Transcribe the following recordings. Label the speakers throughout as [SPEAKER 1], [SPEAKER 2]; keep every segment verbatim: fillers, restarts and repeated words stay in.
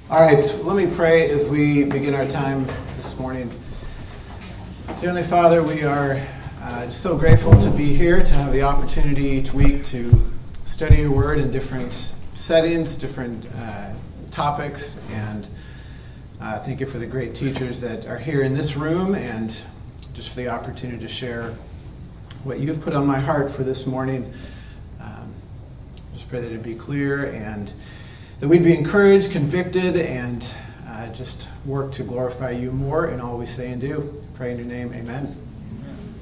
[SPEAKER 1] All right, let me pray as we begin our time this morning. Heavenly Father, we are uh, just so grateful to be here, to have the opportunity each week to study your word in different settings, different uh, topics, and uh, thank you for the great teachers that are here in this room, and just for the opportunity to share what you've put on my heart for this morning. Um, just pray that it be clear and that we'd be encouraged, convicted, and uh, just work to glorify you more in all we say and do. Pray in your name, amen. Amen.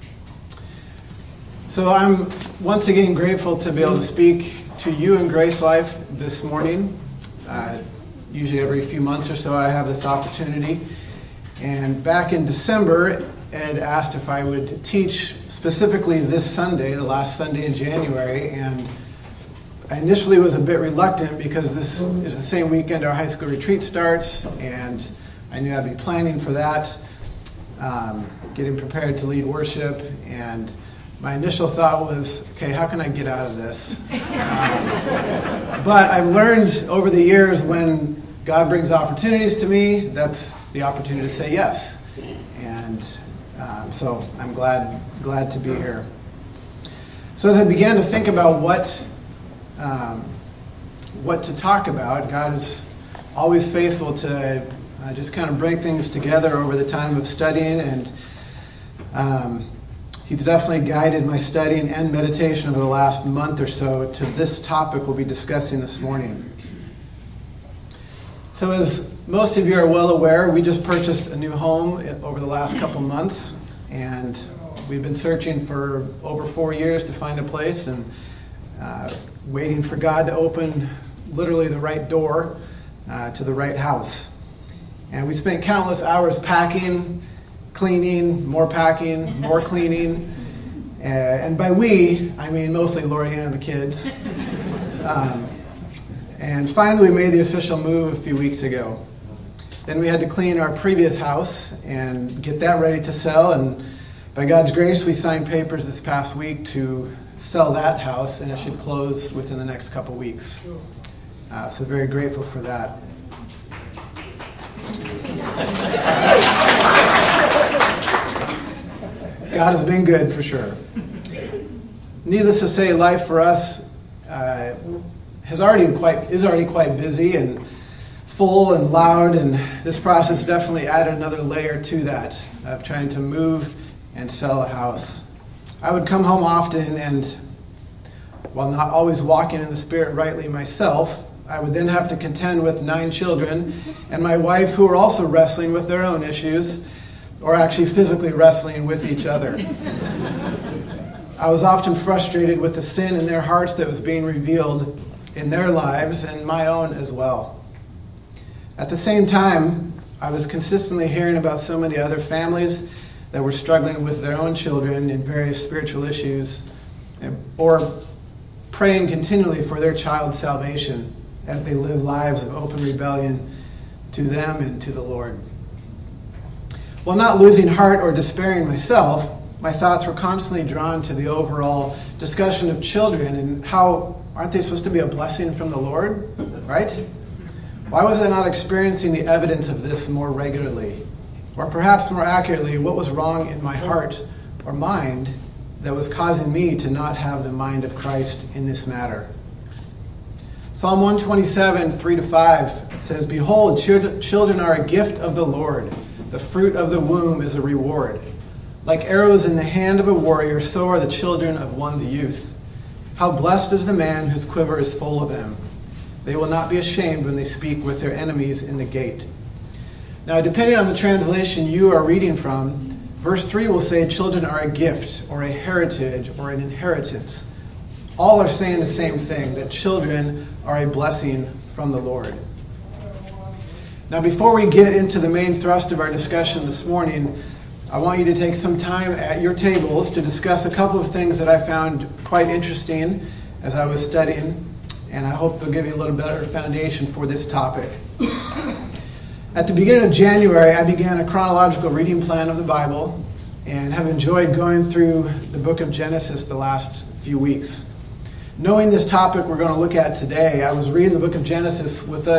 [SPEAKER 1] So I'm once again grateful to be able to speak to you in Grace Life this morning. Uh, usually every few months or so I have this opportunity. And back in December, Ed asked if I would teach specifically this Sunday, the last Sunday in January, and I initially was a bit reluctant because this is the same weekend our high school retreat starts, and I knew I'd be planning for that, um, getting prepared to lead worship, and my initial thought was, okay, how can I get out of this? Um, but I've learned over the years when God brings opportunities to me, that's the opportunity to say yes. And um, so I'm glad, glad to be here. So as I began to think about what Um, what to talk about, God is always faithful to uh, just kind of bring things together over the time of studying, and um, He's definitely guided my studying and meditation over the last month or so to this topic we'll be discussing this morning. So as most of you are well aware, we just purchased a new home over the last couple months, and we've been searching for over four years to find a place, and uh, waiting for God to open literally the right door uh, to the right house. And we spent countless hours packing, cleaning, more packing, more cleaning. Uh, and by we, I mean mostly Lorianne and the kids. Um, and finally we made the official move a few weeks ago. Then we had to clean our previous house and get that ready to sell. And by God's grace, we signed papers this past week to sell that house, and it should close within the next couple weeks. Uh, so very grateful for that. God has been good for sure. Needless to say, life for us uh, has already quite is already quite busy and full and loud, and this process definitely added another layer to that of trying to move and sell a house. I would come home often, and while not always walking in the Spirit rightly myself, I would then have to contend with nine children and my wife, who were also wrestling with their own issues, or actually physically wrestling with each other. I was often frustrated with the sin in their hearts that was being revealed in their lives and my own as well. At the same time, I was consistently hearing about so many other families that were struggling with their own children in various spiritual issues, or praying continually for their child's salvation as they live lives of open rebellion to them and to the Lord. While not losing heart or despairing myself, my thoughts were constantly drawn to the overall discussion of children and how aren't they supposed to be a blessing from the Lord, right? Why was I not experiencing the evidence of this more regularly? Or perhaps more accurately, what was wrong in my heart or mind that was causing me to not have the mind of Christ in this matter? Psalm one twenty-seven, three to five says, "Behold, children are a gift of the Lord. The fruit of the womb is a reward. Like arrows in the hand of a warrior, so are the children of one's youth. How blessed is the man whose quiver is full of them. They will not be ashamed when they speak with their enemies in the gate." Now, depending on the translation you are reading from, verse three will say children are a gift or a heritage or an inheritance. All are saying the same thing, that children are a blessing from the Lord. Now, before we get into the main thrust of our discussion this morning, I want you to take some time at your tables to discuss a couple of things that I found quite interesting as I was studying, and I hope they'll give you a little better foundation for this topic. At the beginning of January, I began a chronological reading plan of the Bible and have enjoyed going through the book of Genesis the last few weeks. Knowing this topic we're going to look at today, I was reading the book of Genesis with a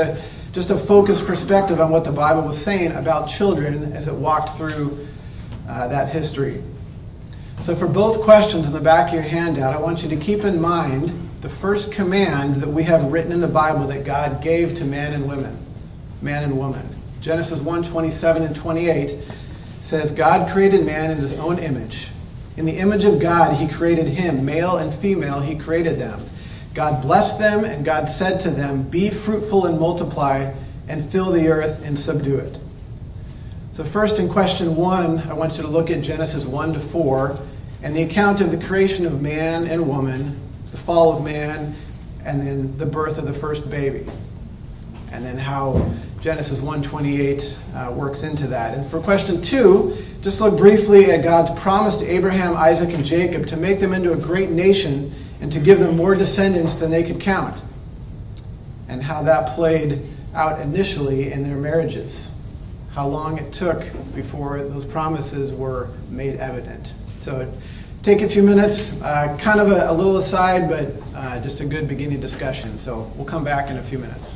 [SPEAKER 1] just a focused perspective on what the Bible was saying about children as it walked through uh, that history. So for both questions in the back of your handout, I want you to keep in mind the first command that we have written in the Bible that God gave to man and women, man and woman. Genesis one, twenty-seven and twenty-eight says, God created man in his own image. In the image of God, he created him. Male and female, he created them. God blessed them, and God said to them, be fruitful and multiply, and fill the earth and subdue it. So first in question one, I want you to look at Genesis one to four, and the account of the creation of man and woman, the fall of man, and then the birth of the first baby. And then how Genesis one twenty-eight uh, works into that. And for question two, just look briefly at God's promise to Abraham, Isaac, and Jacob to make them into a great nation and to give them more descendants than they could count. And how that played out initially in their marriages. How long it took before those promises were made evident. So take a few minutes, uh, kind of a, a little aside, but uh, just a good beginning discussion. So we'll come back in a few minutes.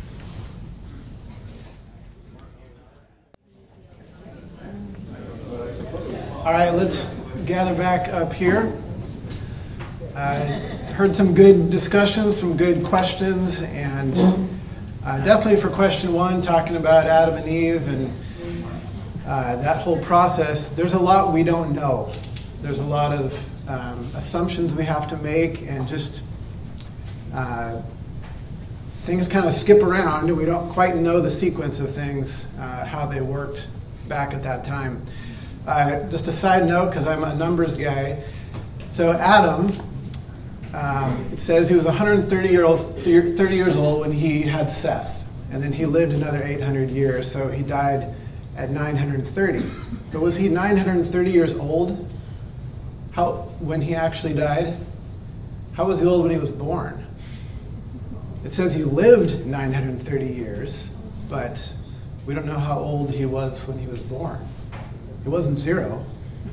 [SPEAKER 1] All right, let's gather back up here. I uh, heard some good discussions, some good questions, and uh, definitely for question one, talking about Adam and Eve and uh, that whole process, there's a lot we don't know. There's a lot of um, assumptions we have to make, and just uh, things kind of skip around, and we don't quite know the sequence of things, uh, how they worked back at that time. Uh, just a side note, because I'm a numbers guy. So Adam, um, it says he was one hundred thirty years old when he had Seth, and then he lived another eight hundred years, so he died at nine hundred thirty. But was he nine hundred thirty years old How when he actually died? How was he old when he was born? It says he lived nine hundred thirty years, but we don't know how old he was when he was born. It wasn't zero.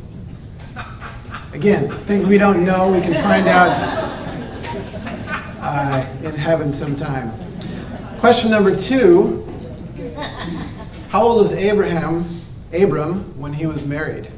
[SPEAKER 1] Again, things we don't know, we can find out uh, in heaven sometime. Question number two, how old was Abraham, Abram when he was married?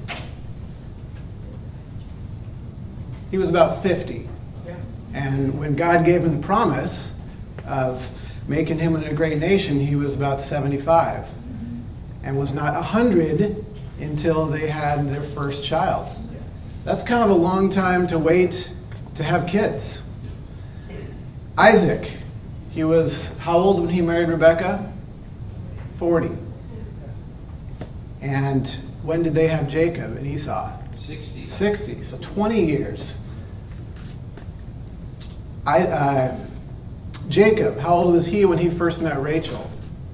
[SPEAKER 1] He was about fifty. And when God gave him the promise of making him into a great nation, he was about seventy-five. And was not one hundred until they had their first child. That's kind of a long time to wait to have kids. Isaac, he was how old when he married Rebekah? forty. And when did they have Jacob and Esau?
[SPEAKER 2] sixty.
[SPEAKER 1] sixty, so twenty years. I, uh, Jacob, how old was he when he first met Rachel?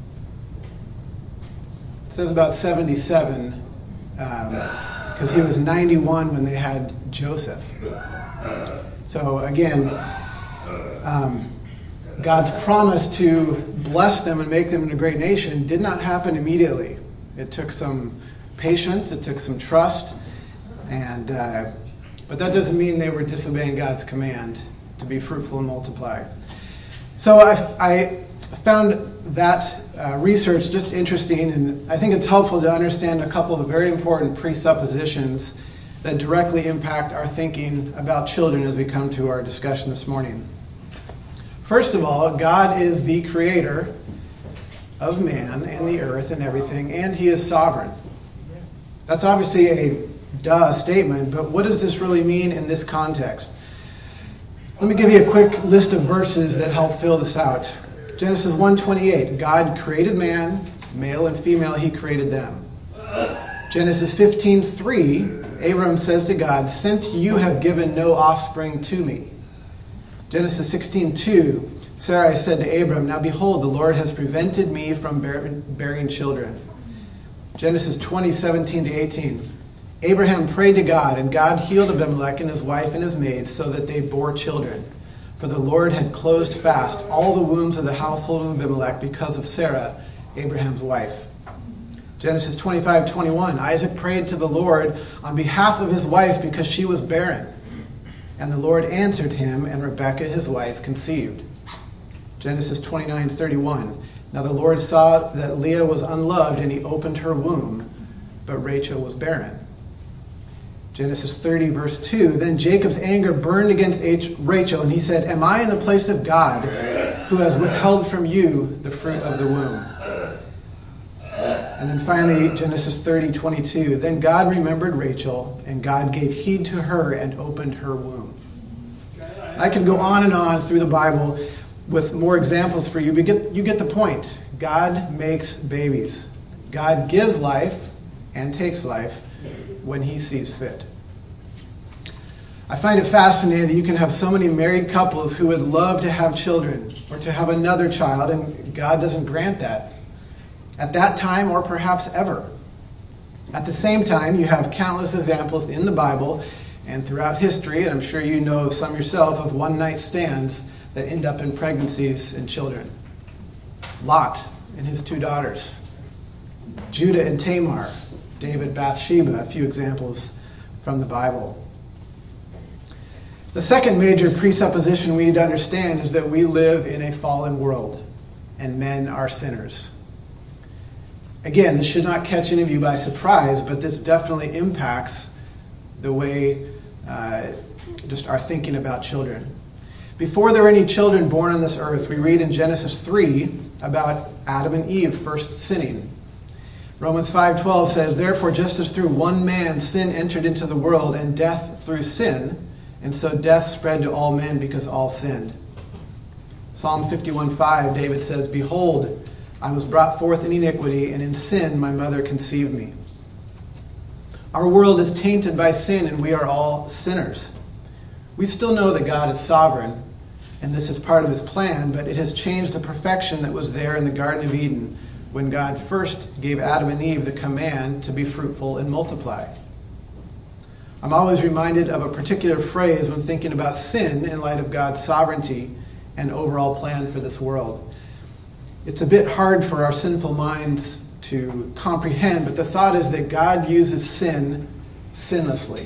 [SPEAKER 1] It says about seventy-seven, because um, he was ninety-one when they had Joseph. So again, um, God's promise to bless them and make them into a great nation did not happen immediately. It took some patience, it took some trust, and uh, but that doesn't mean they were disobeying God's command to be fruitful and multiply. So I, I found that uh, research just interesting, and I think it's helpful to understand a couple of very important presuppositions that directly impact our thinking about children as we come to our discussion this morning. First of all, God is the creator of man and the earth and everything, and he is sovereign. That's obviously a duh statement, but what does this really mean in this context? Let me give you a quick list of verses that help fill this out. Genesis one twenty-eight, God created man, male and female, he created them. Genesis fifteen three, Abram says to God, since you have given no offspring to me. Genesis sixteen two, Sarai said to Abram, now behold, the Lord has prevented me from bearing children. Genesis twenty seventeen to eighteen, Abraham prayed to God, and God healed Abimelech and his wife and his maids so that they bore children. For the Lord had closed fast all the wombs of the household of Abimelech because of Sarah, Abraham's wife. Genesis twenty-five twenty-one, Isaac prayed to the Lord on behalf of his wife because she was barren. And the Lord answered him, and Rebekah his wife conceived. Genesis twenty-nine thirty-one, Now the Lord saw that Leah was unloved, and he opened her womb, but Rachel was barren. Genesis thirty, verse two, then Jacob's anger burned against Rachel, and he said, am I in the place of God, who has withheld from you the fruit of the womb? And then finally, Genesis thirty, twenty-two, then God remembered Rachel, and God gave heed to her and opened her womb. I can go on and on through the Bible with more examples for you, but get, you get the point. God makes babies. God gives life and takes life when he sees fit. I find it fascinating that you can have so many married couples who would love to have children or to have another child, and God doesn't grant that at that time or perhaps ever. At the same time, you have countless examples in the Bible and throughout history, and I'm sure you know of some yourself, of one-night stands that end up in pregnancies and children. Lot and his two daughters, Judah and Tamar, David, Bathsheba, a few examples from the Bible. The second major presupposition we need to understand is that we live in a fallen world and men are sinners. Again, this should not catch any of you by surprise, but this definitely impacts the way uh, just our thinking about children. Before there were any children born on this earth, we read in Genesis three about Adam and Eve first sinning. Romans five twelve says, therefore, just as through one man sin entered into the world, and death through sin, and so death spread to all men because all sinned. Psalm fifty-one five, David says, behold, I was brought forth in iniquity, and in sin my mother conceived me. Our world is tainted by sin, and we are all sinners. We still know that God is sovereign, and this is part of his plan, but it has changed the perfection that was there in the Garden of Eden when God first gave Adam and Eve the command to be fruitful and multiply. I'm always reminded of a particular phrase when thinking about sin in light of God's sovereignty and overall plan for this world. It's a bit hard for our sinful minds to comprehend, but the thought is that God uses sin sinlessly.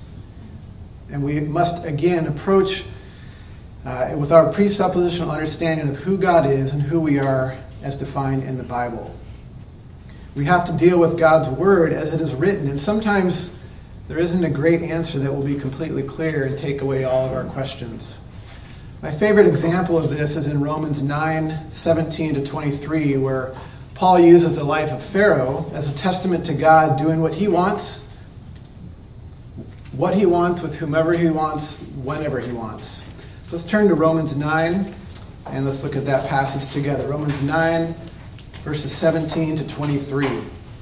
[SPEAKER 1] And we must again approach uh, with our presuppositional understanding of who God is and who we are as defined in the Bible. We have to deal with God's word as it is written, and sometimes there isn't a great answer that will be completely clear and take away all of our questions. My favorite example of this is in Romans nine, seventeen to twenty-three, where Paul uses the life of Pharaoh as a testament to God doing what he wants, what he wants with whomever he wants, whenever he wants. So let's turn to Romans nine, and let's look at that passage together. Romans nine, verses seventeen to twenty-three.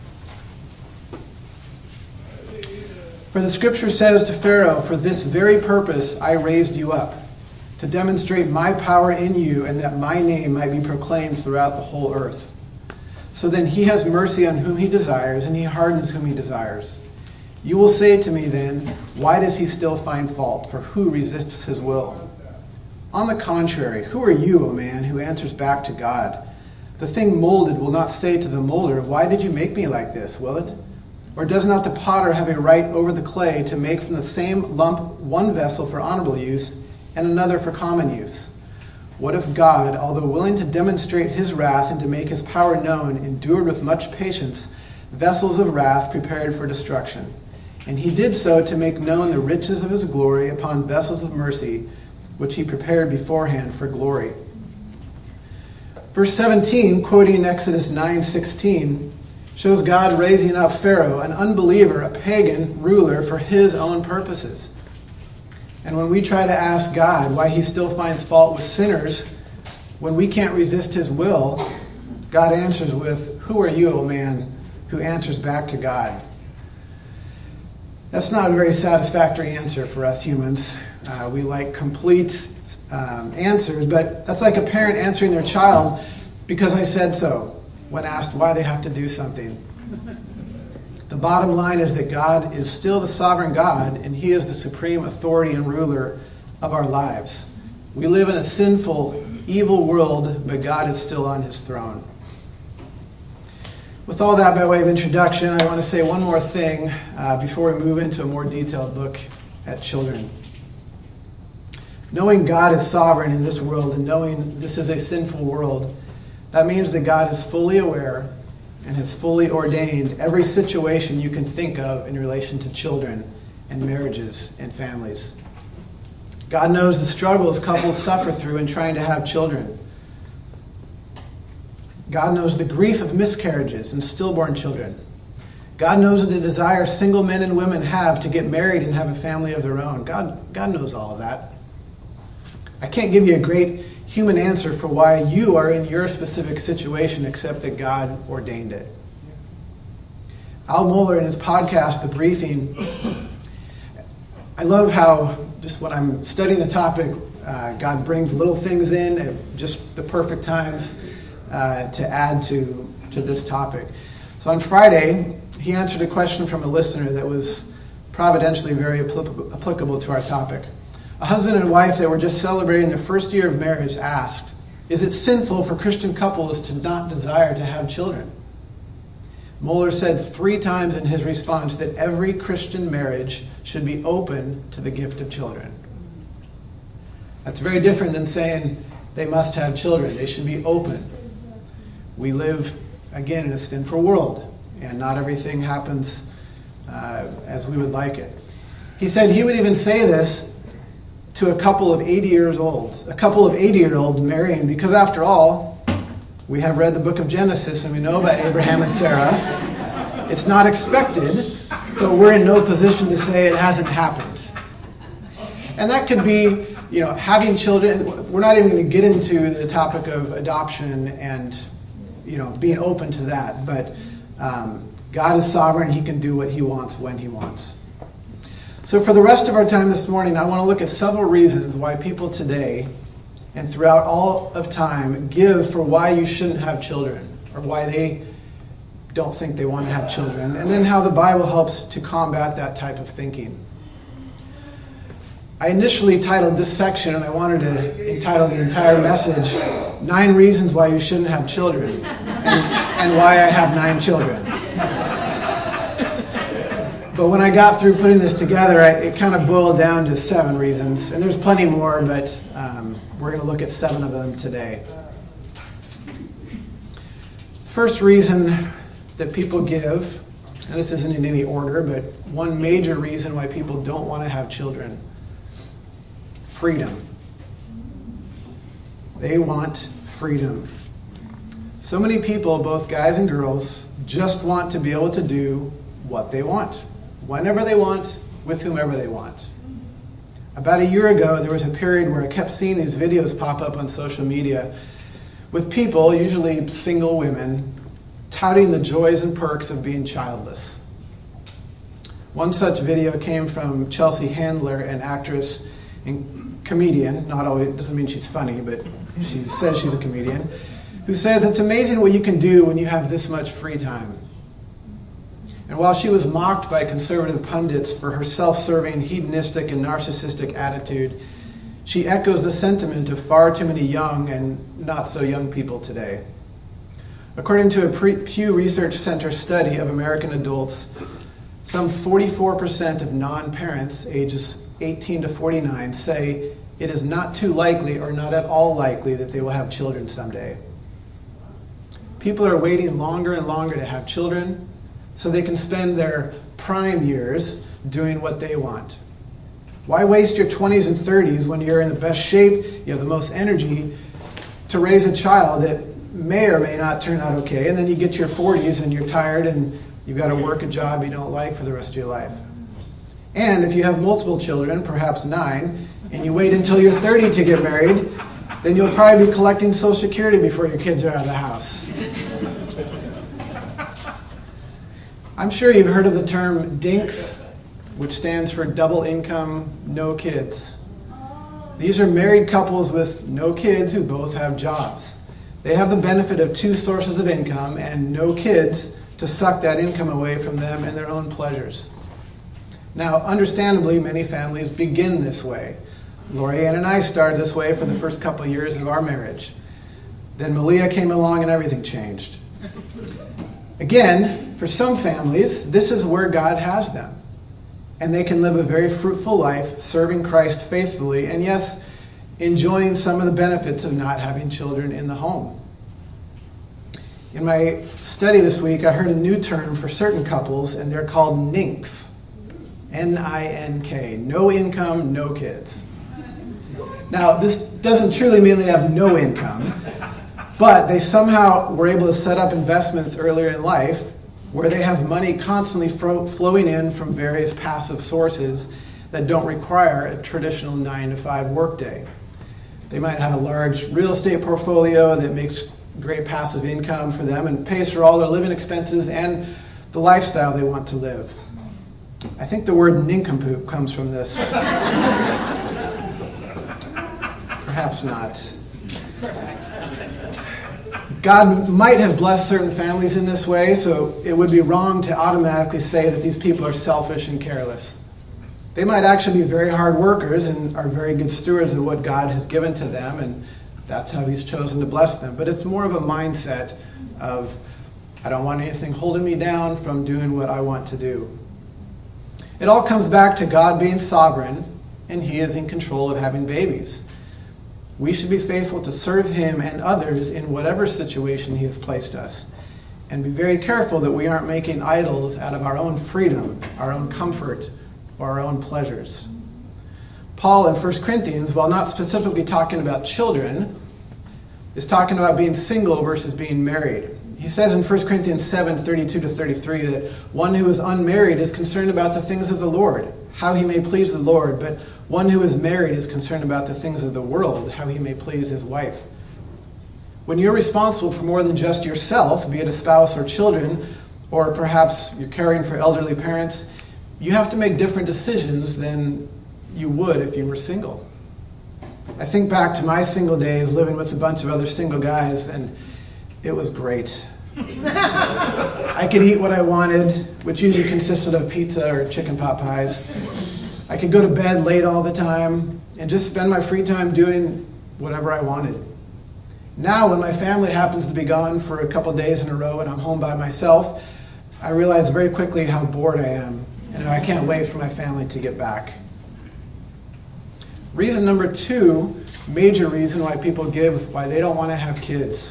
[SPEAKER 1] For the scripture says to Pharaoh, for this very purpose I raised you up, to demonstrate my power in you, and that my name might be proclaimed throughout the whole earth. So then he has mercy on whom he desires, and he hardens whom he desires. You will say to me then, why does he still find fault? For who resists his will? On the contrary, who are you, O man, who answers back to God? The thing molded will not say to the molder, why did you make me like this, will it? Or does not the potter have a right over the clay to make from the same lump one vessel for honorable use and another for common use? What if God, although willing to demonstrate his wrath and to make his power known, endured with much patience vessels of wrath prepared for destruction? And he did so to make known the riches of his glory upon vessels of mercy, which he prepared beforehand for glory. Verse seventeen, quoting Exodus nine sixteen, shows God raising up Pharaoh, an unbeliever, a pagan ruler, for his own purposes. And when we try to ask God why he still finds fault with sinners, when we can't resist his will, God answers with, who are you, O man, who answers back to God? That's not a very satisfactory answer for us humans. Uh, we like complete um, answers, but that's like a parent answering their child, because I said so, when asked why they have to do something. The bottom line is that God is still the sovereign God, and he is the supreme authority and ruler of our lives. We live in a sinful, evil world, but God is still on his throne. With all that by way of introduction, I want to say one more thing uh, before we move into a more detailed look at children. Knowing God is sovereign in this world and knowing this is a sinful world That means that God is fully aware and has fully ordained every situation you can think of in relation to children and marriages and families. God knows the struggles couples suffer through in trying to have children. God knows the grief of miscarriages and stillborn children. God knows the desire single men and women have to get married and have a family of their own. God, God knows all of that. I can't give you a great human answer for why you are in your specific situation except that God ordained it. Al Mohler, in his podcast, The Briefing, I love how, just when I'm studying a topic, uh, God brings little things in at just the perfect times uh, to add to, to this topic. So on Friday, he answered a question from a listener that was providentially very applicable, applicable to our topic. A husband and wife that were just celebrating their first year of marriage asked, "Is it sinful for Christian couples to not desire to have children?" Mohler said three times in his response that every Christian marriage should be open to the gift of children. That's very different than saying they must have children. They should be open. We live, again, in a sinful world, and not everything happens uh, as we would like it. He said he would even say this to a couple of eighty years old, a couple of eighty-year-olds marrying, because after all, we have read the book of Genesis and we know about Abraham and Sarah. It's not expected, but we're in no position to say it hasn't happened. And that could be, you know, having children. We're not even going to get into the topic of adoption and, you know, being open to that. But um, God is sovereign. He can do what he wants when he wants. So for the rest of our time this morning, I want to look at several reasons why people today and throughout all of time give for why you shouldn't have children, or why they don't think they want to have children, and then how the Bible helps to combat that type of thinking. I initially titled this section, and I wanted to entitle the entire message, Nine Reasons Why You Shouldn't Have Children, and, and Why I Have Nine Children. But when I got through putting this together, I, it kind of boiled down to seven reasons. And there's plenty more, but um, we're going to look at seven of them today. First reason that people give, and this isn't in any order, but one major reason why people don't want to have children: freedom. They want freedom. So many people, both guys and girls, just want to be able to do what they want, whenever they want, with whomever they want. About a year ago, there was a period where I kept seeing these videos pop up on social media with people, usually single women, touting the joys and perks of being childless. One such video came from Chelsea Handler, an actress and comedian. Not always, doesn't mean she's funny, but she says she's a comedian, who says it's amazing what you can do when you have this much free time. And while she was mocked by conservative pundits for her self-serving, hedonistic, and narcissistic attitude, she echoes the sentiment of far too many young and not so young people today. According to a Pew Research Center study of American adults, some forty-four percent of non-parents ages eighteen to forty-nine say it is not too likely or not at all likely that they will have children someday. People are waiting longer and longer to have children so they can spend their prime years doing what they want. Why waste your twenties and thirties when you're in the best shape, you have the most energy to raise a child that may or may not turn out okay, and then you get to your forties and you're tired and you've got to work a job you don't like for the rest of your life. And if you have multiple children, perhaps nine, and you wait until you're thirty to get married, then you'll probably be collecting Social Security before your kids are out of the house. I'm sure you've heard of the term DINKS, which stands for double income, no kids. These are married couples with no kids who both have jobs. They have the benefit of two sources of income and no kids to suck that income away from them and their own pleasures. Now, understandably, many families begin this way. Lorianne and I started this way for the first couple of years of our marriage. Then Malia came along and everything changed. Again, for some families, this is where God has them. And they can live a very fruitful life, serving Christ faithfully, and yes, enjoying some of the benefits of not having children in the home. In my study this week, I heard a new term for certain couples, and they're called NINKs. N I N K. No income, no kids. Now, this doesn't truly mean they have no income, but they somehow were able to set up investments earlier in life where they have money constantly fro- flowing in from various passive sources that don't require a traditional nine to five workday. They might have a large real estate portfolio that makes great passive income for them and pays for all their living expenses and the lifestyle they want to live. I think the word nincompoop comes from this. Perhaps not. God might have blessed certain families in this way, so it would be wrong to automatically say that these people are selfish and careless. They might actually be very hard workers and are very good stewards of what God has given to them, and that's how He's chosen to bless them. But it's more of a mindset of, I don't want anything holding me down from doing what I want to do. It all comes back to God being sovereign, and He is in control of having babies. We should be faithful to serve Him and others in whatever situation He has placed us, and be very careful that we aren't making idols out of our own freedom, our own comfort, or our own pleasures. Paul in First Corinthians, while not specifically talking about children, is talking about being single versus being married. He says in First Corinthians seven, thirty-two to thirty-three that one who is unmarried is concerned about the things of the Lord, how he may please the Lord, but one who is married is concerned about the things of the world, how he may please his wife. When you're responsible for more than just yourself, be it a spouse or children, or perhaps you're caring for elderly parents, you have to make different decisions than you would if you were single. I think back to my single days living with a bunch of other single guys, and it was great. I could eat what I wanted, which usually consisted of pizza or chicken pot pies. I could go to bed late all the time and just spend my free time doing whatever I wanted. Now, when my family happens to be gone for a couple days in a row and I'm home by myself, I realize very quickly how bored I am, and I can't wait for my family to get back. Reason number two, major reason why people give, why they don't want to have kids.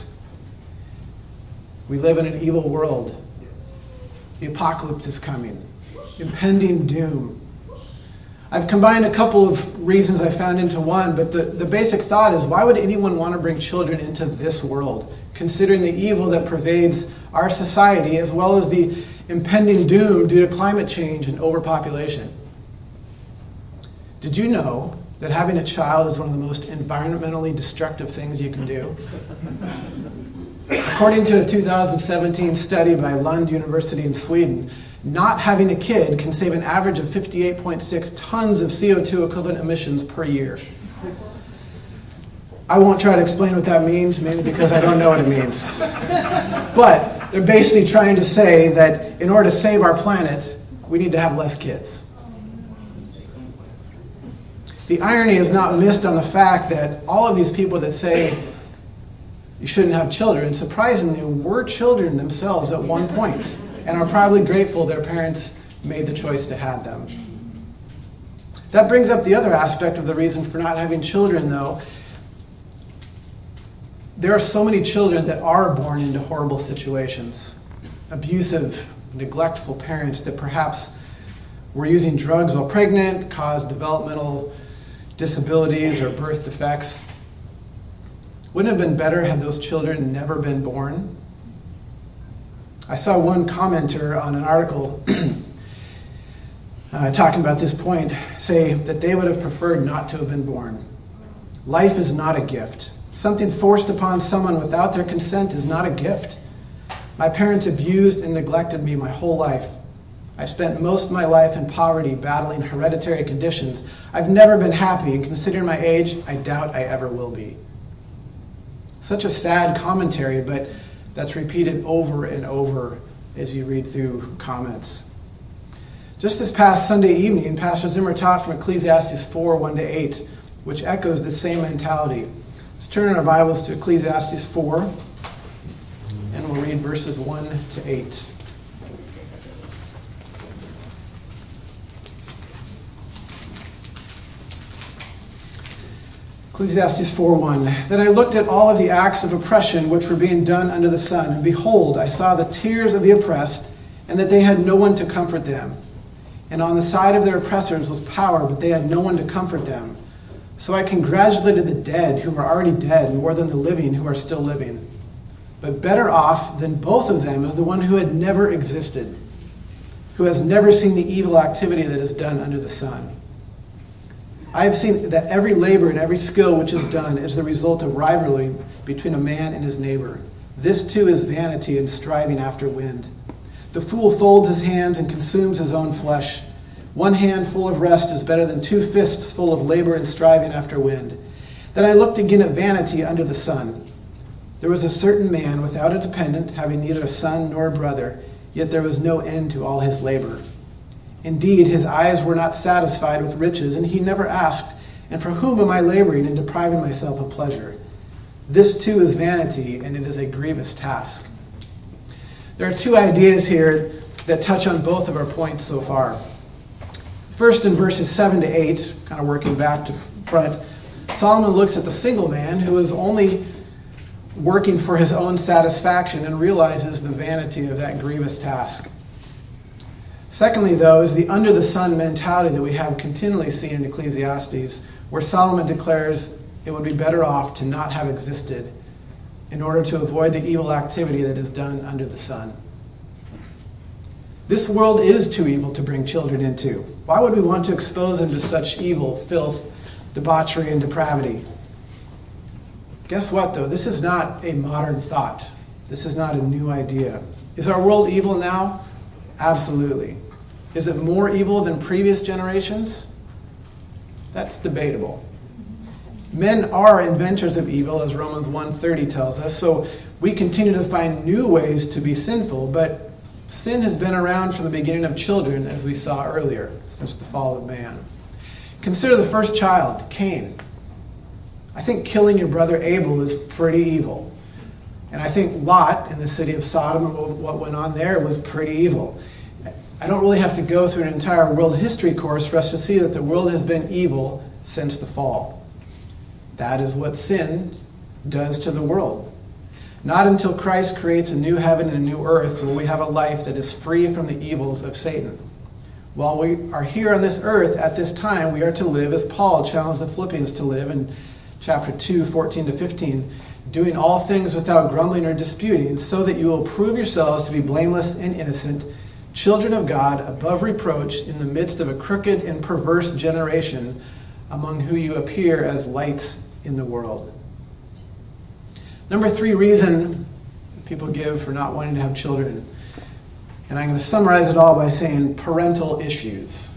[SPEAKER 1] We live in an evil world. The apocalypse is coming. Impending doom. I've combined a couple of reasons I found into one, but the, the basic thought is, why would anyone want to bring children into this world, considering the evil that pervades our society, as well as the impending doom due to climate change and overpopulation? Did you know that having a child is one of the most environmentally destructive things you can do? According to a two thousand seventeen study by Lund University in Sweden, not having a kid can save an average of fifty-eight point six tons of C O two equivalent emissions per year. I won't try to explain what that means, mainly because I don't know what it means. But they're basically trying to say that in order to save our planet, we need to have less kids. The irony is not missed on the fact that all of these people that say you shouldn't have children, surprisingly, were children themselves at one point and are probably grateful their parents made the choice to have them. That brings up the other aspect of the reason for not having children, though. There are so many children that are born into horrible situations. Abusive, neglectful parents that perhaps were using drugs while pregnant, caused developmental disabilities or birth defects. Wouldn't it have been better had those children never been born? I saw one commenter on an article uh, talking about this point say that they would have preferred not to have been born. Life is not a gift. Something forced upon someone without their consent is not a gift. My parents abused and neglected me my whole life. I've spent most of my life in poverty battling hereditary conditions. I've never been happy, and considering my age, I doubt I ever will be. Such a sad commentary, but that's repeated over and over as you read through comments. Just this past Sunday evening, Pastor Zimmer taught from Ecclesiastes four, one to eight, which echoes the same mentality. Let's turn in our Bibles to Ecclesiastes four, and we'll read verses one to eight. Ecclesiastes four one. Then I looked at all of the acts of oppression which were being done under the sun, and behold, I saw the tears of the oppressed, and that they had no one to comfort them. And on the side of their oppressors was power, but they had no one to comfort them. So I congratulated the dead who are already dead more than the living who are still living. But better off than both of them is the one who had never existed, who has never seen the evil activity that is done under the sun. I have seen that every labor and every skill which is done is the result of rivalry between a man and his neighbor. This too is vanity and striving after wind. The fool folds his hands and consumes his own flesh. One hand full of rest is better than two fists full of labor and striving after wind. Then I looked again at vanity under the sun. There was a certain man without a dependent, having neither a son nor a brother, yet there was no end to all his labor. Indeed, his eyes were not satisfied with riches, and he never asked, and for whom am I laboring and depriving myself of pleasure? This too is vanity, and it is a grievous task. There are two ideas here that touch on both of our points so far. First, in verses seven to eight, kind of working back to front, Solomon looks at the single man who is only working for his own satisfaction and realizes the vanity of that grievous task. Secondly, though, is the under-the-sun mentality that we have continually seen in Ecclesiastes, where Solomon declares it would be better off to not have existed in order to avoid the evil activity that is done under the sun. This world is too evil to bring children into. Why would we want to expose them to such evil, filth, debauchery, and depravity? Guess what, though? This is not a modern thought. This is not a new idea. Is our world evil now? Absolutely. Is it more evil than previous generations? That's debatable. Men are inventors of evil, as Romans one thirty tells us, so we continue to find new ways to be sinful, but sin has been around from the beginning of children, as we saw earlier, since the fall of man. Consider the first child, Cain. I think killing your brother Abel is pretty evil. And I think Lot in the city of Sodom and what went on there was pretty evil. I don't really have to go through an entire world history course for us to see that the world has been evil since the fall. That is what sin does to the world. Not until Christ creates a new heaven and a new earth will we have a life that is free from the evils of Satan. While we are here on this earth at this time, we are to live as Paul challenged the Philippians to live in chapter two, fourteen to fifteen, doing all things without grumbling or disputing, so that you will prove yourselves to be blameless and innocent, children of God, above reproach, in the midst of a crooked and perverse generation, among whom you appear as lights in the world. Number three reason people give for not wanting to have children, and I'm going to summarize it all by saying parental issues.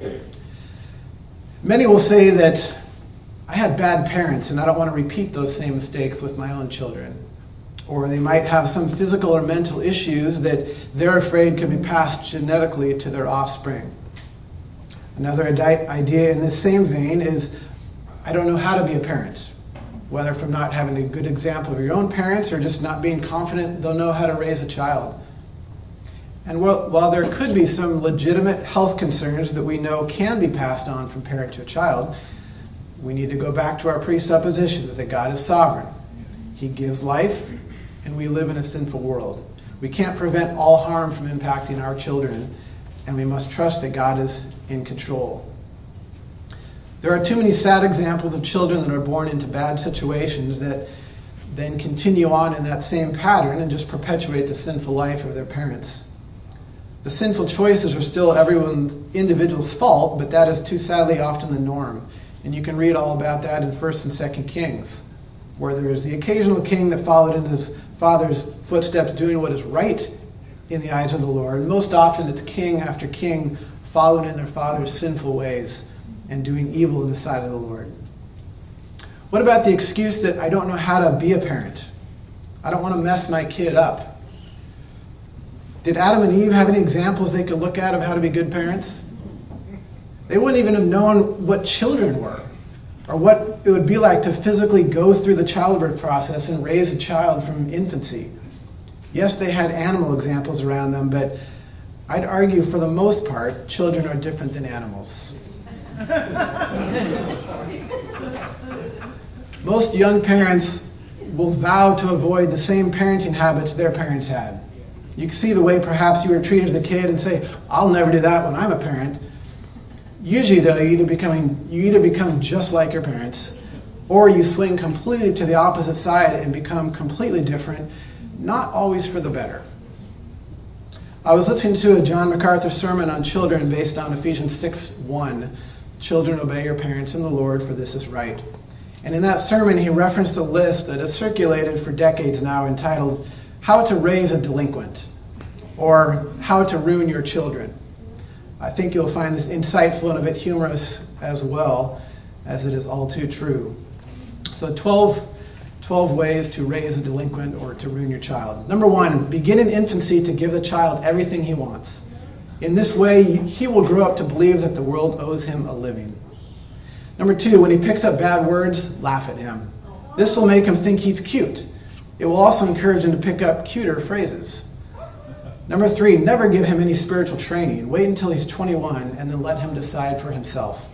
[SPEAKER 1] Many will say that I had bad parents and I don't want to repeat those same mistakes with my own children. Or they might have some physical or mental issues that they're afraid could be passed genetically to their offspring. Another idea in this same vein is, I don't know how to be a parent, whether from not having a good example of your own parents or just not being confident they'll know how to raise a child. And while there could be some legitimate health concerns that we know can be passed on from parent to child, we need to go back to our presupposition that God is sovereign. He gives life, and we live in a sinful world. We can't prevent all harm from impacting our children, and we must trust that God is in control. There are too many sad examples of children that are born into bad situations that then continue on in that same pattern and just perpetuate the sinful life of their parents. The sinful choices are still everyone's individual's fault, but that is too sadly often the norm. And you can read all about that in First and Second Kings, where there is the occasional king that followed in his father's footsteps, doing what is right in the eyes of the Lord. Most often it's king after king following in their father's sinful ways and doing evil in the sight of the Lord. What about the excuse that I don't know how to be a parent? I don't want to mess my kid up. Did Adam and Eve have any examples they could look at of how to be good parents? They wouldn't even have known what children were, or what it would be like to physically go through the childbirth process and raise a child from infancy. Yes, they had animal examples around them, but I'd argue for the most part, children are different than animals. Most young parents will vow to avoid the same parenting habits their parents had. You can see the way perhaps you were treated as a kid and say, I'll never do that when I'm a parent. Usually, though, you either, becoming, you either become just like your parents, or you swing completely to the opposite side and become completely different, not always for the better. I was listening to a John MacArthur sermon on children based on Ephesians six one. Children, obey your parents in the Lord, for this is right. And in that sermon, he referenced a list that has circulated for decades now entitled, How to Raise a Delinquent, or How to Ruin Your Children. I think you'll find this insightful and a bit humorous as well, as it is all too true. So twelve, twelve ways to raise a delinquent or to ruin your child. Number one, begin in infancy to give the child everything he wants. In this way, he will grow up to believe that the world owes him a living. Number two, when he picks up bad words, laugh at him. This will make him think he's cute. It will also encourage him to pick up cuter phrases. Number three, never give him any spiritual training. Wait until he's twenty-one and then let him decide for himself.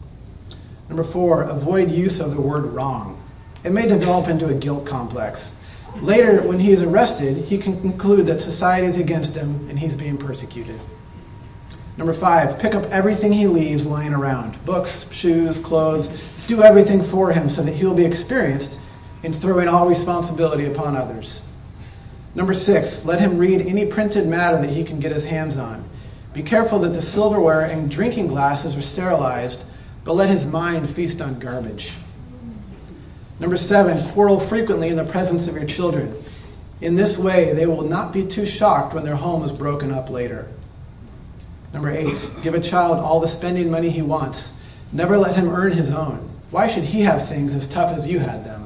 [SPEAKER 1] Number four, avoid use of the word wrong. It may develop into a guilt complex. Later, when he is arrested, he can conclude that society is against him and he's being persecuted. Number five, pick up everything he leaves lying around. Books, shoes, clothes. Do everything for him so that he'll be experienced in throwing all responsibility upon others. Number six, let him read any printed matter that he can get his hands on. Be careful that the silverware and drinking glasses are sterilized, but let his mind feast on garbage. Number seven, quarrel frequently in the presence of your children. In this way, they will not be too shocked when their home is broken up later. Number eight, give a child all the spending money he wants. Never let him earn his own. Why should he have things as tough as you had them?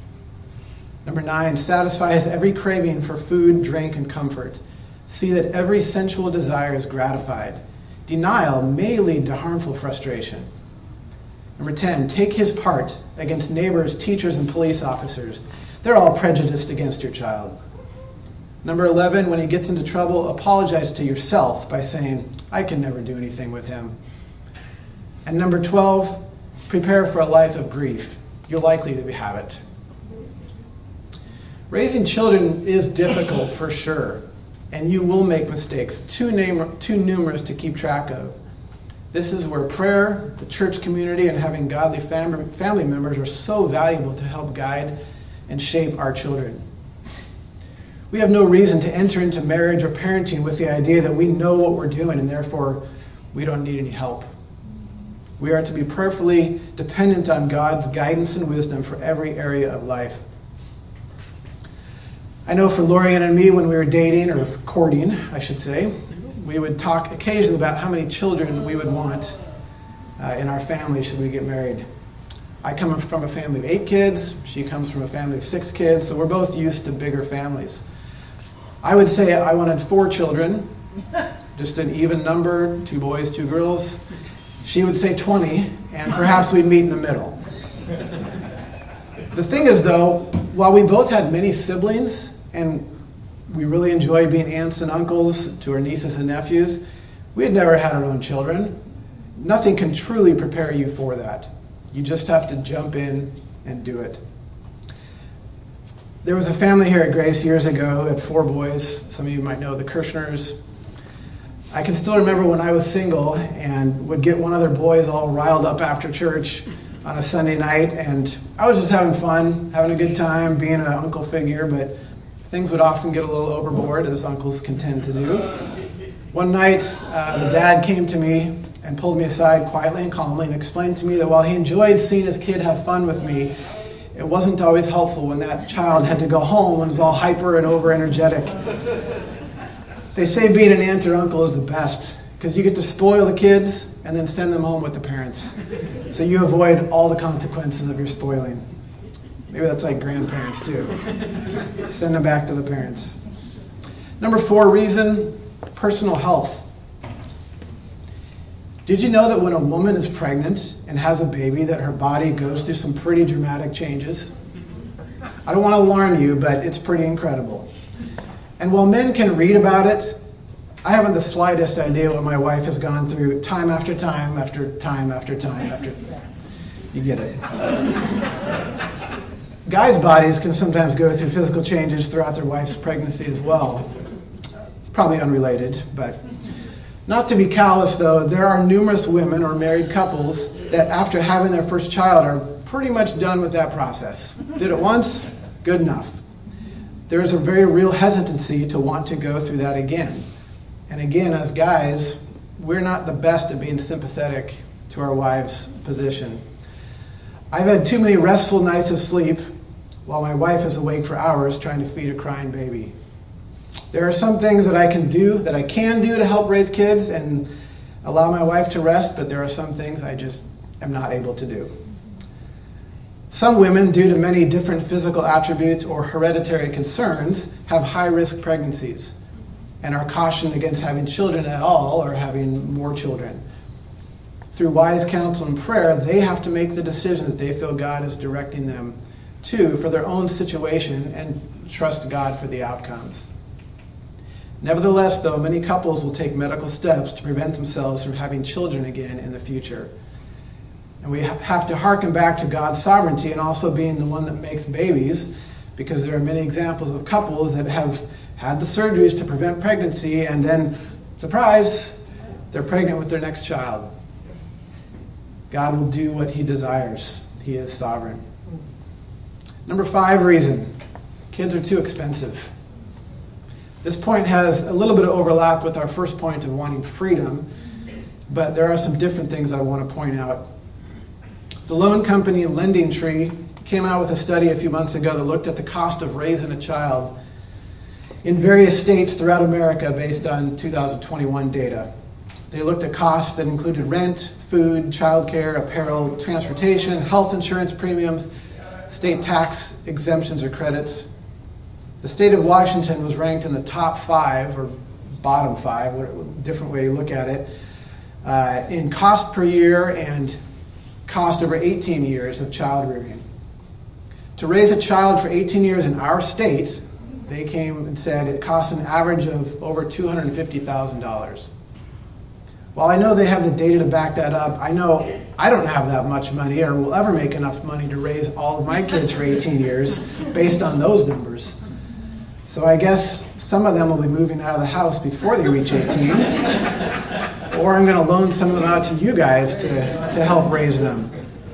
[SPEAKER 1] Number nine, satisfy his every craving for food, drink, and comfort. See that every sensual desire is gratified. Denial may lead to harmful frustration. Number ten, take his part against neighbors, teachers, and police officers. They're all prejudiced against your child. Number eleven, when he gets into trouble, apologize to yourself by saying, I can never do anything with him. And number twelve, prepare for a life of grief. You're likely to have it. Raising children is difficult for sure, and you will make mistakes, too, name, too numerous to keep track of. This is where prayer, the church community, and having godly fam- family members are so valuable to help guide and shape our children. We have no reason to enter into marriage or parenting with the idea that we know what we're doing and therefore we don't need any help. We are to be prayerfully dependent on God's guidance and wisdom for every area of life. I know for Lorianne and me, when we were dating, or courting, I should say, we would talk occasionally about how many children we would want uh, in our family should we get married. I come from a family of eight kids. She comes from a family of six kids, so we're both used to bigger families. I would say I wanted four children, just an even number, two boys, two girls. She would say twenty, and perhaps we'd meet in the middle. The thing is, though, while we both had many siblings, and we really enjoyed being aunts and uncles to our nieces and nephews, we had never had our own children. Nothing can truly prepare you for that. You just have to jump in and do it. There was a family here at Grace years ago who had four boys. Some of you might know the Kirschners. I can still remember when I was single and would get one of their boys all riled up after church on a Sunday night, and I was just having fun, having a good time, being an uncle figure, but things would often get a little overboard, as uncles can tend to do. One night, uh, the dad came to me and pulled me aside quietly and calmly and explained to me that while he enjoyed seeing his kid have fun with me, it wasn't always helpful when that child had to go home and was all hyper and over-energetic. They say being an aunt or uncle is the best because you get to spoil the kids and then send them home with the parents. So you avoid all the consequences of your spoiling. Maybe that's like grandparents too. Just send them back to the parents. Number four reason, personal health. Did you know that when a woman is pregnant and has a baby that her body goes through some pretty dramatic changes? I don't want to alarm you, but it's pretty incredible. And while men can read about it, I haven't the slightest idea what my wife has gone through time after time after time after time after. You get it. Guys' bodies can sometimes go through physical changes throughout their wife's pregnancy as well. Probably unrelated, but not to be callous though, there are numerous women or married couples that after having their first child are pretty much done with that process. Did it once, good enough. There is a very real hesitancy to want to go through that again. And again, as guys, we're not the best at being sympathetic to our wives' position. I've had too many restful nights of sleep while my wife is awake for hours trying to feed a crying baby. There are some things that I can do, that I can do to help raise kids and allow my wife to rest, but there are some things I just am not able to do. Some women, due to many different physical attributes or hereditary concerns, have high-risk pregnancies and are cautioned against having children at all or having more children. Through wise counsel and prayer, they have to make the decision that they feel God is directing them to for their own situation and trust God for the outcomes. Nevertheless, though, many couples will take medical steps to prevent themselves from having children again in the future. And we have to hearken back to God's sovereignty and also being the one that makes babies, because there are many examples of couples that have had the surgeries to prevent pregnancy and then, surprise, they're pregnant with their next child. God will do what he desires. He is sovereign. Number five reason, kids are too expensive. This point has a little bit of overlap with our first point of wanting freedom, but there are some different things I want to point out. The loan company Lending Tree came out with a study a few months ago that looked at the cost of raising a child in various states throughout America based on two thousand twenty-one data. They looked at costs that included rent, food, childcare, apparel, transportation, health insurance premiums, state tax exemptions or credits. The state of Washington was ranked in the top five, or bottom five, different way you look at it, uh, in cost per year and cost over eighteen years of child rearing. To raise a child for eighteen years in our state, they came and said it costs an average of over two hundred fifty thousand dollars. While I know they have the data to back that up, I know I don't have that much money or will ever make enough money to raise all of my kids for eighteen years based on those numbers. So I guess some of them will be moving out of the house before they reach eighteen. Or I'm going to loan some of them out to you guys to, to help raise them.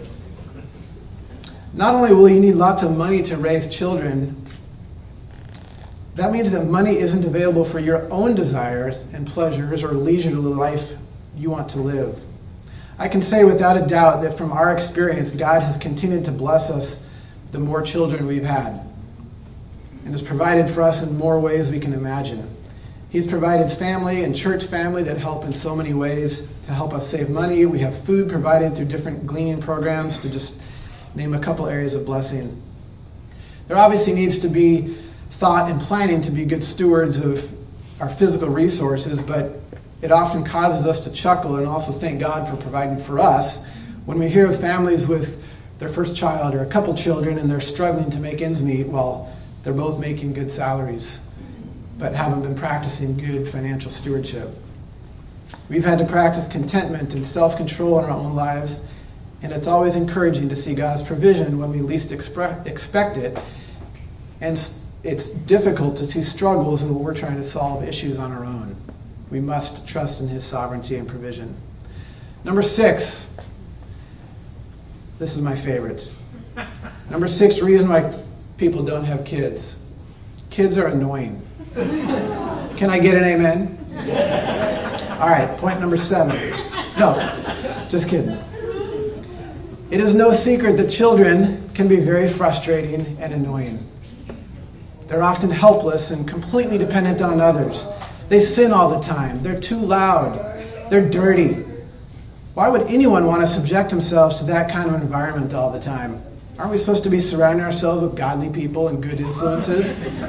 [SPEAKER 1] Not only will you need lots of money to raise children, that means that money isn't available for your own desires and pleasures or leisurely life you want to live. I can say without a doubt that from our experience, God has continued to bless us the more children we've had, and has provided for us in more ways we can imagine. He's provided family and church family that help in so many ways to help us save money. We have food provided through different gleaning programs, to just name a couple areas of blessing. There obviously needs to be thought and planning to be good stewards of our physical resources, but it often causes us to chuckle and also thank God for providing for us when we hear of families with their first child or a couple children and they're struggling to make ends meet while they're both making good salaries but haven't been practicing good financial stewardship. We've had to practice contentment and self-control in our own lives, and it's always encouraging to see God's provision when we least expre- expect it, and it's difficult to see struggles when we're trying to solve issues on our own. We must trust in his sovereignty and provision. Number six. This is my favorite. Number six reason why people don't have kids. Kids are annoying. Can I get an amen? All right, point number seven. No, just kidding. It is no secret that children can be very frustrating and annoying. They're often helpless and completely dependent on others. They sin all the time. They're too loud. They're dirty. Why would anyone want to subject themselves to that kind of environment all the time? Aren't we supposed to be surrounding ourselves with godly people and good influences?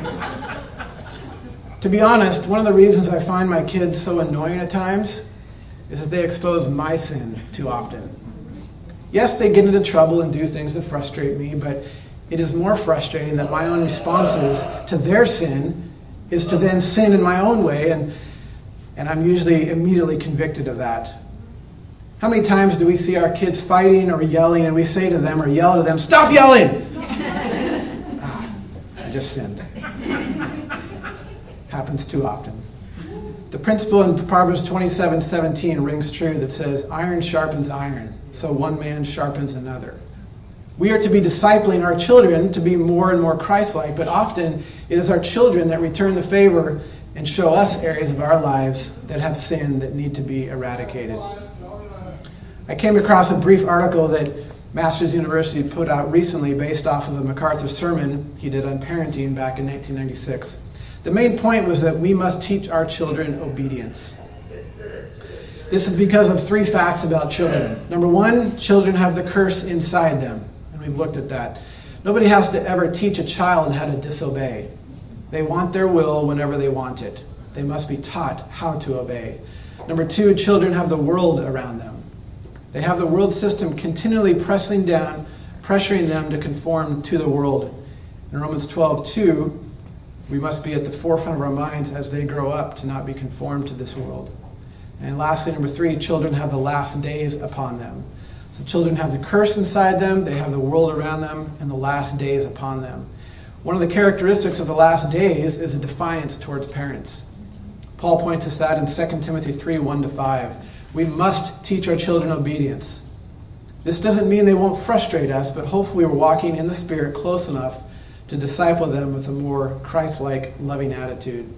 [SPEAKER 1] To be honest, one of the reasons I find my kids so annoying at times is that they expose my sin too often. Yes, they get into trouble and do things that frustrate me, but it is more frustrating that my own responses to their sin is to then sin in my own way, and, and I'm usually immediately convicted of that. How many times do we see our kids fighting or yelling and we say to them or yell to them, "Stop yelling!" just sinned. Happens too often. The principle in Proverbs twenty-seven seventeen rings true that says, iron sharpens iron, so one man sharpens another. We are to be discipling our children to be more and more Christ-like, but often it is our children that return the favor and show us areas of our lives that have sin that need to be eradicated. I came across a brief article that Masters University put out recently based off of a MacArthur sermon he did on parenting back in nineteen ninety-six. The main point was that we must teach our children obedience. This is because of three facts about children. Number one, children have the curse inside them, and we've looked at that. Nobody has to ever teach a child how to disobey. They want their will whenever they want it. They must be taught how to obey. Number two, children have the world around them. They have the world system continually pressing down, pressuring them to conform to the world. In Romans twelve two, we must be at the forefront of our minds as they grow up to not be conformed to this world. And lastly, number three, children have the last days upon them. So children have the curse inside them, they have the world around them, and the last days upon them. One of the characteristics of the last days is a defiance towards parents. Paul points us that in Second Timothy three one to five. We must teach our children obedience. This doesn't mean they won't frustrate us, but hopefully we're walking in the Spirit close enough to disciple them with a more Christ-like, loving attitude.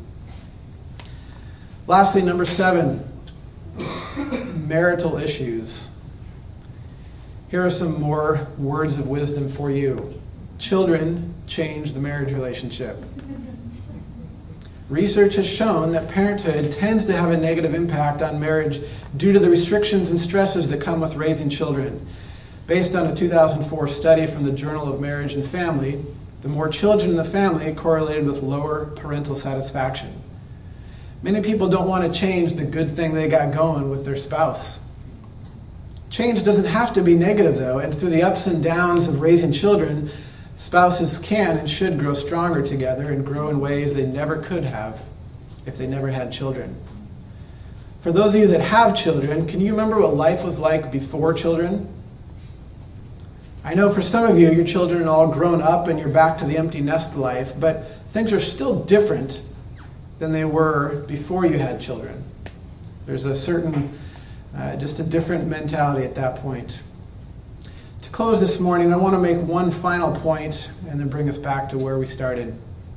[SPEAKER 1] Lastly, number seven, marital issues. Here are some more words of wisdom for you. Children change the marriage relationship. Research has shown that parenthood tends to have a negative impact on marriage due to the restrictions and stresses that come with raising children. Based on a two thousand four study from the Journal of Marriage and Family, the more children in the family correlated with lower parental satisfaction. Many people don't want to change the good thing they got going with their spouse. Change doesn't have to be negative, though, and through the ups and downs of raising children, spouses can and should grow stronger together and grow in ways they never could have if they never had children. For those of you that have children, can you remember what life was like before children? I know for some of you, your children are all grown up and you're back to the empty nest life, but things are still different than they were before you had children. There's a certain, uh, just a different mentality at that point. To close this morning, I want to make one final point and then bring us back to where we started.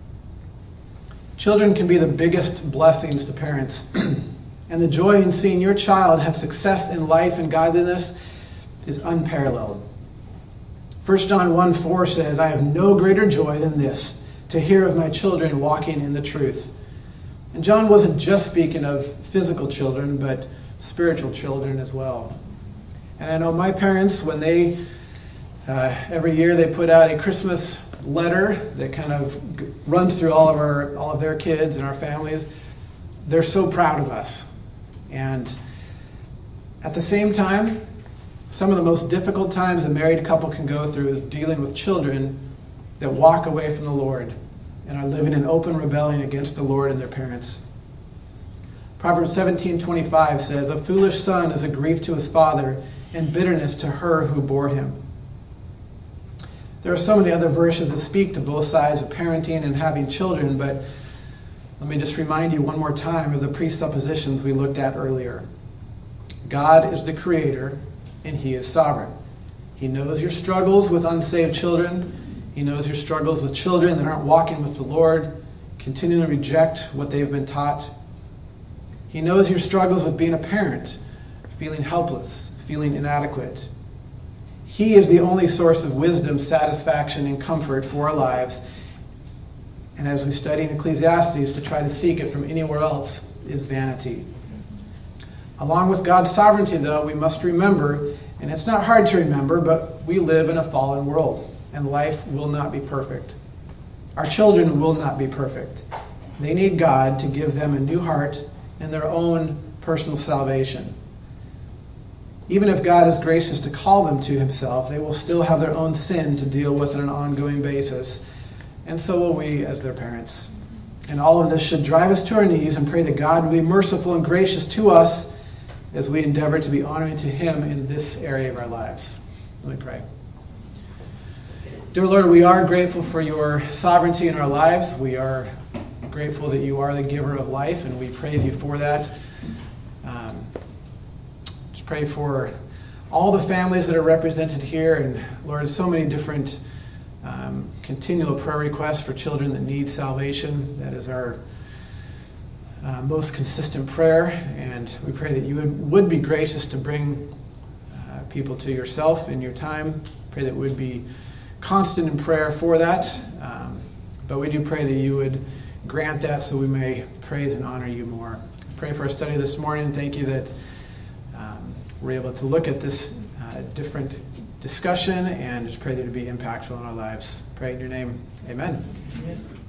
[SPEAKER 1] Children can be the biggest blessings to parents, and the joy in seeing your child have success in life and godliness is unparalleled. First John one four says, I have no greater joy than this, to hear of my children walking in the truth. And John wasn't just speaking of physical children, but spiritual children as well. And I know my parents, when they, uh, every year they put out a Christmas letter that kind of runs through all of our, all of their kids and our families, they're so proud of us. And at the same time, some of the most difficult times a married couple can go through is dealing with children that walk away from the Lord and are living in open rebellion against the Lord and their parents. Proverbs seventeen twenty-five says, a foolish son is a grief to his father, and bitterness to her who bore him. There are so many other verses that speak to both sides of parenting and having children, but let me just remind you one more time of the presuppositions we looked at earlier. God is the creator, and he is sovereign. He knows your struggles with unsaved children. He knows your struggles with children that aren't walking with the Lord, continually reject what they've been taught. He knows your struggles with being a parent, feeling helpless, feeling inadequate. He is the only source of wisdom, satisfaction, and comfort for our lives. And as we study in Ecclesiastes, to try to seek it from anywhere else is vanity. Along with God's sovereignty, though, we must remember, and it's not hard to remember, but we live in a fallen world, and life will not be perfect. Our children will not be perfect. They need God to give them a new heart and their own personal salvation. Even if God is gracious to call them to himself, they will still have their own sin to deal with on an ongoing basis. And so will we as their parents. And all of this should drive us to our knees and pray that God will be merciful and gracious to us as we endeavor to be honoring to him in this area of our lives. Let me pray. Dear Lord, we are grateful for your sovereignty in our lives. We are grateful that you are the giver of life, and we praise you for that. Um, just pray for all the families that are represented here, and Lord, so many different um, continual prayer requests for children that need salvation. That is our uh, most consistent prayer, and we pray that you would, would be gracious to bring uh, people to yourself in your time. Pray that we would be constant in prayer for that, um, but we do pray that you would grant that so we may praise and honor you more. Pray for our study this morning. Thank you that um, we're able to look at this uh, different discussion, and just pray that it would be impactful in our lives. Pray in your name. Amen. Amen.